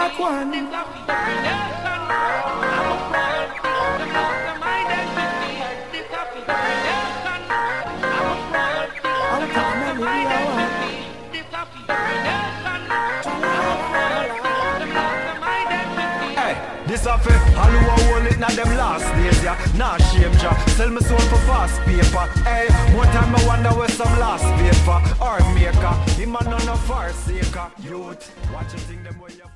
dark one. This a fi all who a hold it na them last days, yeah. Nah shame ya, sell me soul for fast paper. Hey, one time I wonder where some last paper or maker. Him a none of our saker. Youth, watch the thing them way you